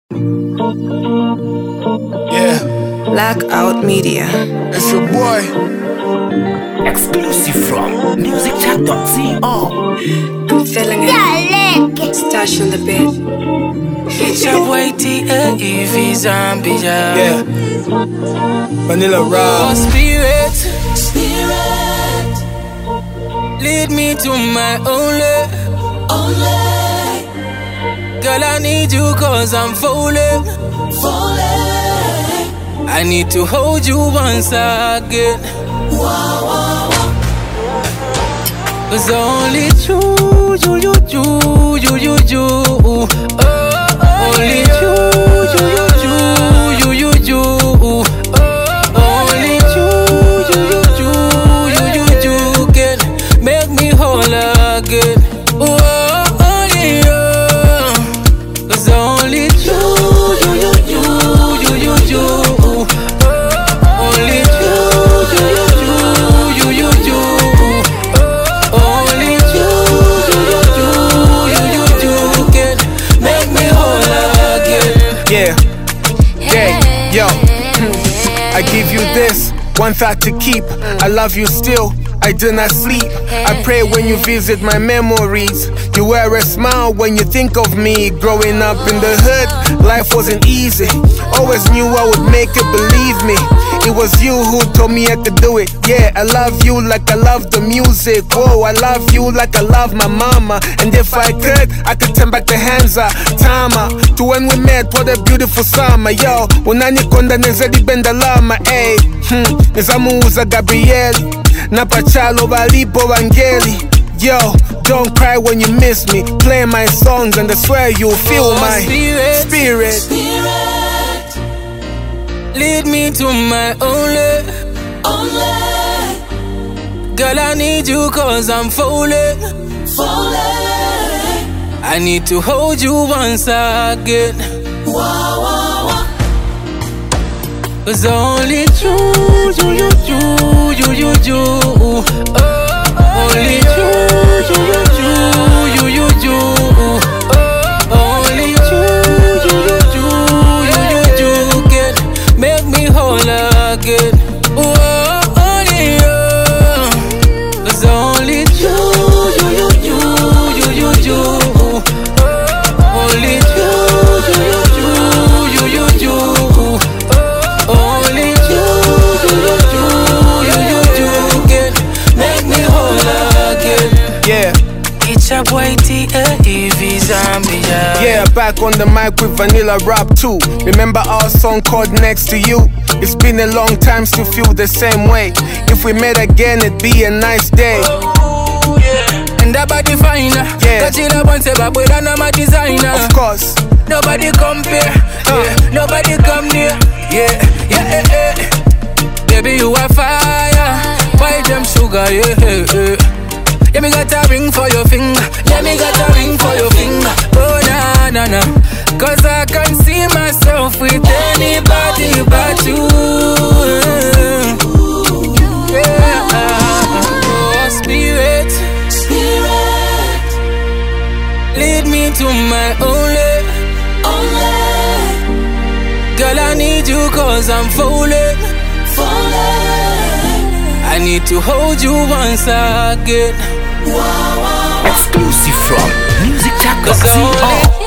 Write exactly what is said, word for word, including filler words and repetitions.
Yeah, Blackout Media. it's your boy. Exclusive from music chat dot co. I'm feeling it. Stash on the bed. It's your boy T A E V Zombie. Yeah, Vanilla Oh, Rob. spirit, spirit, lead me to my only, only. Girl, I need you cause I'm falling, falling. I need to hold you once again. Wow, wow, wow. Cause only you, you, you, you, you, you, you. Oh, oh, only you, you, you, you, you, you, you. Oh, only you, you, you, you, you, you, you can make me whole again. Oh, only you. Cause only you, you, you, you, you, you, you. Oh, only you, you, you, you, you, you. Oh, only you, you, you, you, you, you can make me whole again. Yeah, yeah, yo. I give you this, one thought to keep. I love you still, I do not sleep. I pray when you visit my memories. You wear a smile when you think of me. Growing up in the hood, life wasn't easy. Always knew I would make it, believe me. It was you who told me I could do it. Yeah, I love you like I love the music. Whoa, I love you like I love my mama. And if I could, I could turn back the hands of Tama to when we met, what a beautiful summer. Yo, unanikonda nezedi benda lama. Ay, hmm, nizamuuza Gabrieli Napachalo balipo Vangeli. Yo, don't cry when you miss me. Play my songs and I swear you'll feel Oh, my spirit, spirit. spirit, lead me to my only, only. Girl, I need you cause I'm falling, falling. I need to hold you once again. Wow, wow, wow. Cause only you, you, you, you, you, you, you. Oh, only you, you, you, you, you, you, you. Oh, only you, you, you, you, you, you, you can make me whole again. Oh, only you. Cause only you, you, you, you, you, you, you. Oh, only you, you, you, you, you, you, you. Oh, only you, you, you, you, you, you can make me whole again. Yeah. It's your boy T A E V Zombie. Yeah, back on the mic with Vanilla Rob too. Remember our song called Next to You? It's been a long time, still feel the same way. If we met again, it'd be a nice day. Oh, yeah. And that body fine. Yeah. Touch it up and say, but I'm not my designer. Of course. Nobody compare. Uh. Yeah. Nobody come near. Yeah, yeah, yeah, yeah. Baby, you are fire. Buy them sugar, yeah, yeah, yeah. Yeah, me got a ring for your finger. Yeah, me got a ring for your finger. Oh, na, na, na. Cause I can see myself with anybody but you. Yeah. Oh, spirit, spirit, lead me to my only, only. Girl, I need you cause I'm falling, falling. I need to hold you once again. Wow, wow. Exclusive from music chat dot Cause only co.